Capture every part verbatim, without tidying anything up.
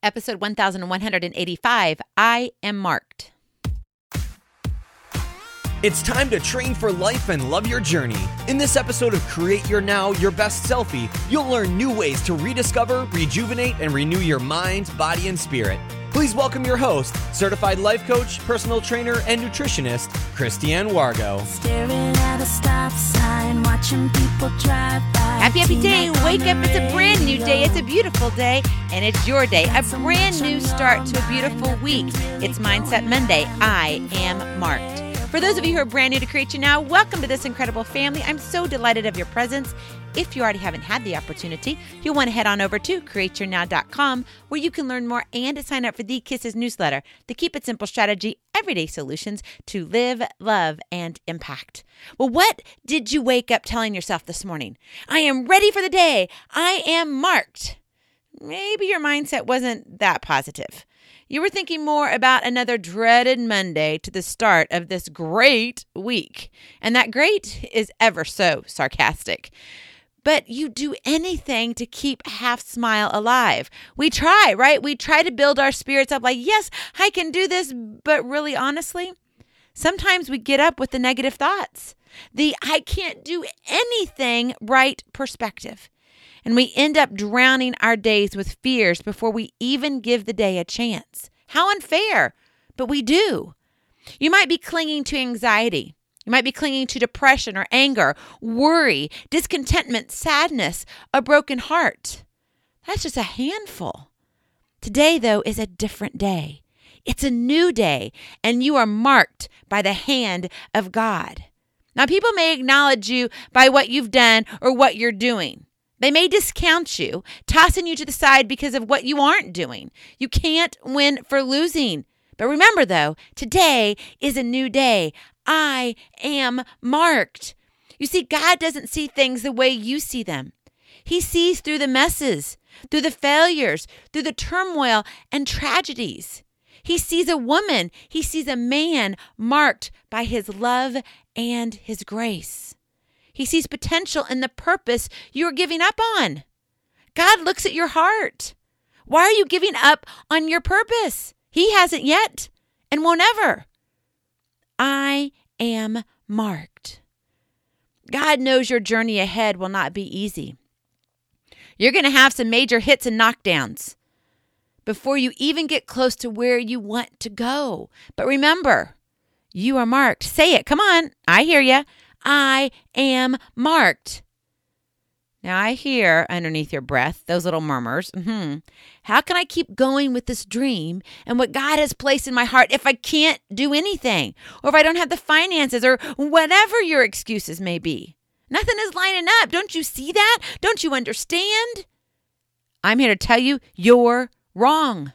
Episode one thousand one hundred eighty-five, I Am Marked. It's time to train for life and love your journey. In this episode of Create Your Now, Your Best Selfie, you'll learn new ways to rediscover, rejuvenate, and renew your mind, body, and spirit. Please welcome your host, certified life coach, personal trainer, and nutritionist, Christiane Wargo. Staring at a stop sign, watching people drive by. Happy, happy day. Wake up. It's a brand new day. It's a beautiful day, and it's your day. A brand new start to a beautiful week. It's Mindset Monday. I am marked. For those of you who are brand new to Create Your Now, welcome to this incredible family. I'm so delighted of your presence. If you already haven't had the opportunity, you'll want to head on over to create your now dot com, where you can learn more and to sign up for the Kisses newsletter, the Keep It Simple strategy, everyday solutions to live, love, and impact. Well, what did you wake up telling yourself this morning? I am ready for the day. I am marked. Maybe your mindset wasn't that positive. You were thinking more about another dreaded Monday to the start of this great week. And that great is ever so sarcastic. But you do anything to keep half smile alive. We try, right? We try to build our spirits up like, yes, I can do this. But really, honestly, sometimes we get up with the negative thoughts, the I can't do anything right perspective. And we end up drowning our days with fears before we even give the day a chance. How unfair, but we do. You might be clinging to anxiety. You might be clinging to depression or anger, worry, discontentment, sadness, a broken heart. That's just a handful. Today, though, is a different day. It's a new day, and you are marked by the hand of God. Now, people may acknowledge you by what you've done or what you're doing. They may discount you, tossing you to the side because of what you aren't doing. You can't win for losing. But remember, though, today is a new day. I am marked. You see, God doesn't see things the way you see them. He sees through the messes, through the failures, through the turmoil and tragedies. He sees a woman. He sees a man marked by his love and his grace. He sees potential in the purpose you are giving up on. God looks at your heart. Why are you giving up on your purpose? He hasn't yet and won't ever. I am marked. God knows your journey ahead will not be easy. You're going to have some major hits and knockdowns before you even get close to where you want to go. But remember, you are marked. Say it. Come on. I hear you. I am marked. Now I hear underneath your breath those little murmurs. Mm-hmm. How can I keep going with this dream and what God has placed in my heart if I can't do anything, or if I don't have the finances, or whatever your excuses may be? Nothing is lining up. Don't you see that? Don't you understand? I'm here to tell you you're wrong.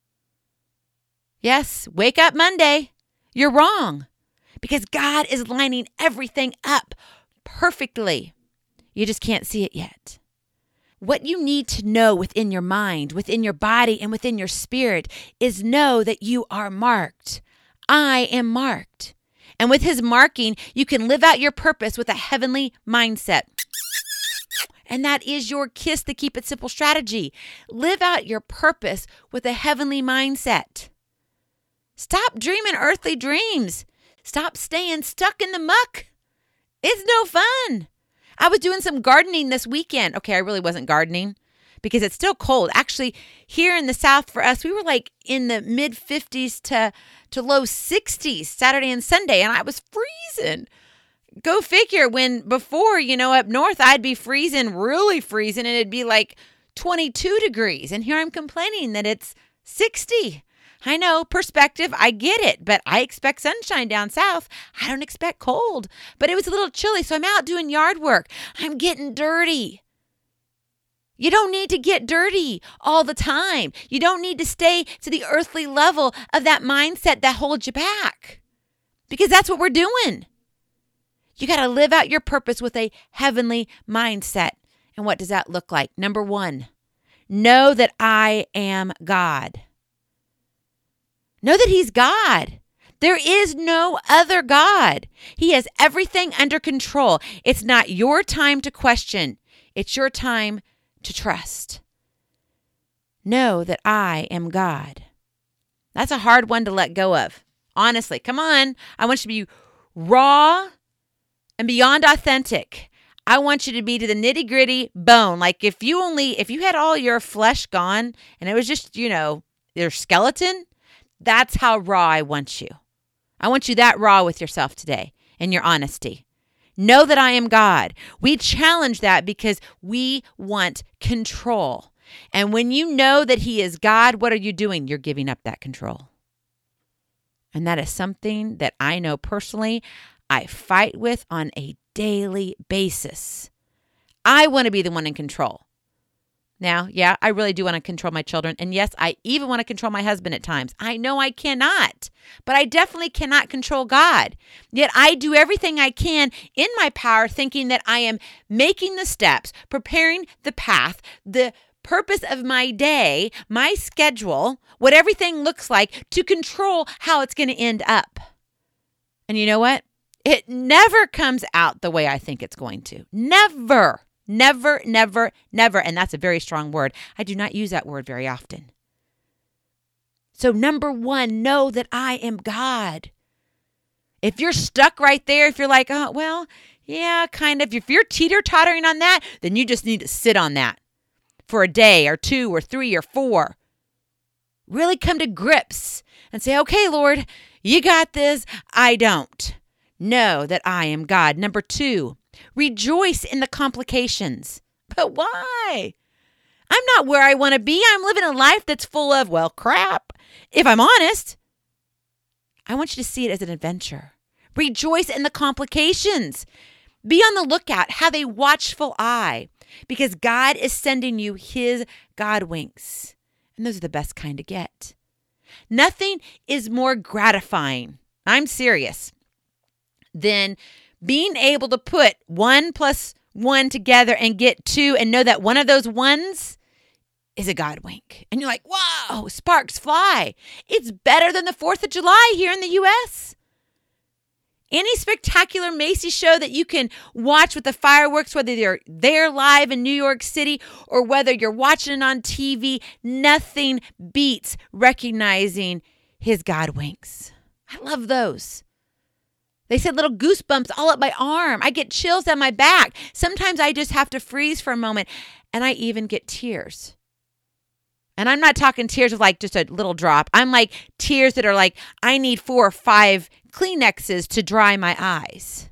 Yes, wake up Monday. You're wrong. Because God is lining everything up perfectly. You just can't see it yet. What you need to know within your mind, within your body, and within your spirit is know that you are marked. I am marked. And with his marking, you can live out your purpose with a heavenly mindset. And that is your Kiss the Keep It Simple strategy. Live out your purpose with a heavenly mindset. Stop dreaming earthly dreams. Stop staying stuck in the muck. It's no fun. I was doing some gardening this weekend. Okay, I really wasn't gardening because it's still cold. Actually, here in the South for us, we were like in the mid fifties to, to low sixties Saturday and Sunday, and I was freezing. Go figure, when before, you know, up north, I'd be freezing, really freezing, and it'd be like twenty-two degrees. And here I'm complaining that it's sixty. I know, perspective, I get it, but I expect sunshine down south. I don't expect cold. But it was a little chilly, so I'm out doing yard work. I'm getting dirty. You don't need to get dirty all the time. You don't need to stay to the earthly level of that mindset that holds you back, because that's what we're doing. You got to live out your purpose with a heavenly mindset. And what does that look like? Number one, know that I am God. Know that he's God. There is no other God. He has everything under control. It's not your time to question. It's your time to trust. know that I am God. That's a hard one to let go of. Honestly, come on. I want you to be raw and beyond authentic. I want you to be to the nitty gritty bone. Like if you only, if you had all your flesh gone and it was just, you know, your skeleton, that's how raw I want you. I want you that raw with yourself today in your honesty. Know that I am God. We challenge that because we want control. And when you know that he is God, what are you doing? You're giving up that control. And that is something that I know personally I fight with on a daily basis. I want to be the one in control. Now, yeah, I really do want to control my children. And yes, I even want to control my husband at times. I know I cannot, but I definitely cannot control God. Yet I do everything I can in my power, thinking that I am making the steps, preparing the path, the purpose of my day, my schedule, what everything looks like to control how it's going to end up. And you know what? It never comes out the way I think it's going to. Never. Never, never, never. And that's a very strong word. I do not use that word very often. So number one, know that I am God. If you're stuck right there, if you're like, oh, well, yeah, kind of. If you're teeter-tottering on that, then you just need to sit on that for a day or two or three or four. Really come to grips and say, okay, Lord, you got this. I don't. Know that I am God. Number two, rejoice in the complications. But why? I'm not where I want to be. I'm living a life that's full of, well, crap. If I'm honest, I want you to see it as an adventure. Rejoice in the complications. Be on the lookout. Have a watchful eye because God is sending you his God winks. And those are the best kind to get. Nothing is more gratifying. I'm serious. Than being able to put one plus one together and get two and know that one of those ones is a God wink. And you're like, whoa, sparks fly. It's better than the fourth of July here in the U S Any spectacular Macy's show that you can watch with the fireworks, whether you're there live in New York City or whether you're watching it on T V, nothing beats recognizing his God winks. I love those. They said little goosebumps all up my arm. I get chills down my back. Sometimes I just have to freeze for a moment, and I even get tears. And I'm not talking tears of like just a little drop. I'm like tears that are like, I need four or five Kleenexes to dry my eyes.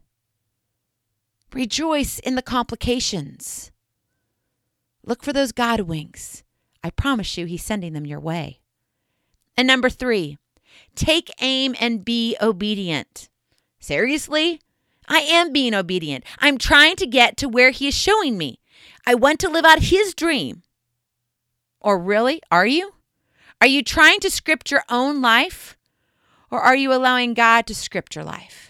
Rejoice in the complications. Look for those God winks. I promise you, he's sending them your way. And number three, take aim and be obedient. Seriously? I am being obedient. I'm trying to get to where he is showing me. I want to live out his dream. Or really, are you? Are you trying to script your own life? Or are you allowing God to script your life?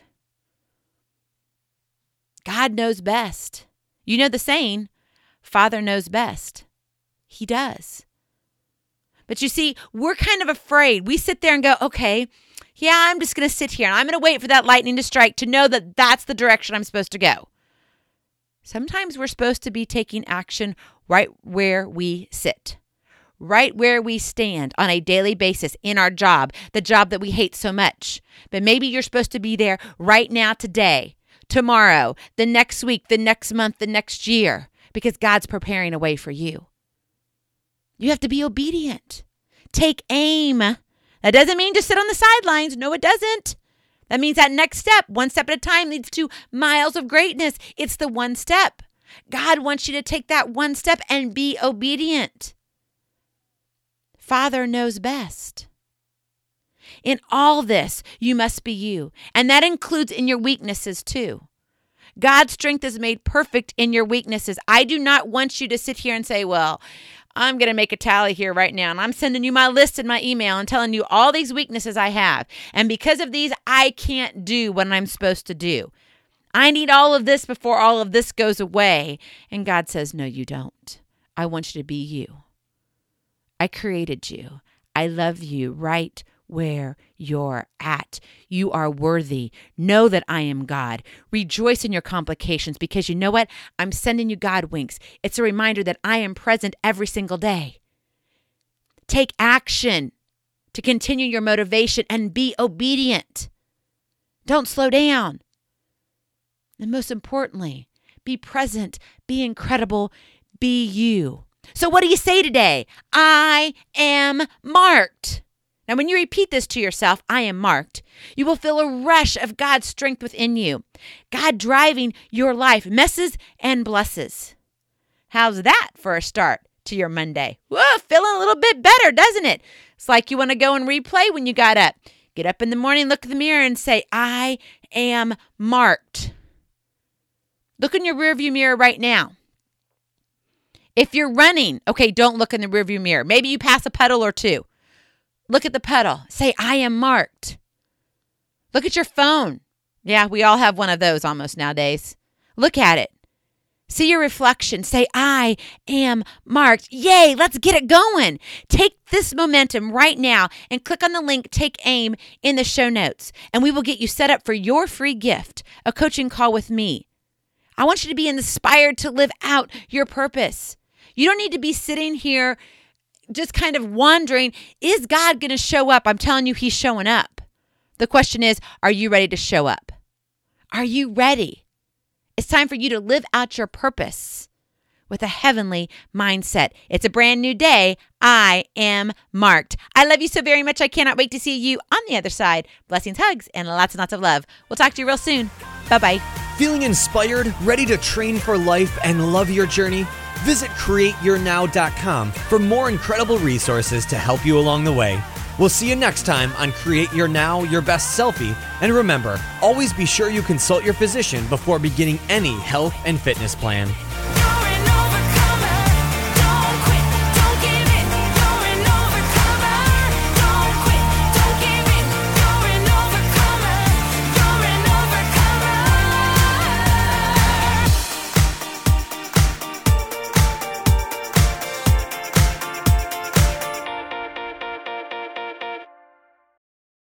God knows best. You know the saying, Father knows best. He does. But you see, we're kind of afraid. We sit there and go, okay, yeah, I'm just going to sit here and I'm going to wait for that lightning to strike to know that that's the direction I'm supposed to go. Sometimes we're supposed to be taking action right where we sit, right where we stand on a daily basis in our job, the job that we hate so much. But maybe you're supposed to be there right now, today, tomorrow, the next week, the next month, the next year, because God's preparing a way for you. You have to be obedient. Take aim. That doesn't mean just sit on the sidelines. No, it doesn't. That means that next step, one step at a time, leads to miles of greatness. It's the one step. God wants you to take that one step and be obedient. Father knows best. In all this, you must be you. And that includes in your weaknesses too. God's strength is made perfect in your weaknesses. I do not want you to sit here and say, well, I'm going to make a tally here right now, and I'm sending you my list in my email and telling you all these weaknesses I have. And because of these, I can't do what I'm supposed to do. I need all of this before all of this goes away. And God says, no, you don't. I want you to be you. I created you. I love you right where you're at. You are worthy. Know that I am God. Rejoice in your complications because you know what? I'm sending you God winks. It's a reminder that I am present every single day. Take action to continue your motivation and be obedient. Don't slow down. And most importantly, be present, be incredible, be you. So what do you say today? I am marked. Now, when you repeat this to yourself, I am marked, you will feel a rush of God's strength within you. God driving your life, messes and blesses. How's that for a start to your Monday? Whoa, feeling a little bit better, doesn't it? It's like you want to go and replay when you got up. Get up in the morning, look in the mirror and say, I am marked. Look in your rearview mirror right now. If you're running, okay, don't look in the rearview mirror. Maybe you pass a puddle or two. Look at the puddle. Say, I am marked. Look at your phone. Yeah, we all have one of those almost nowadays. Look at it. See your reflection. Say, I am marked. Yay, let's get it going. Take this momentum right now and click on the link, Take Aim, in the show notes. And we will get you set up for your free gift, a coaching call with me. I want you to be inspired to live out your purpose. You don't need to be sitting here just kind of wondering, is God going to show up? I'm telling you, he's showing up. The question is, are you ready to show up? Are you ready? It's time for you to live out your purpose with a heavenly mindset. It's a brand new day. I am marked. I love you so very much. I cannot wait to see you on the other side. Blessings, hugs, and lots and lots of love. We'll talk to you real soon. Bye-bye. Feeling inspired, ready to train for life and love your journey? Visit create your now dot com for more incredible resources to help you along the way. We'll see you next time on Create Your Now, Your Best Selfie. And remember, always be sure you consult your physician before beginning any health and fitness plan.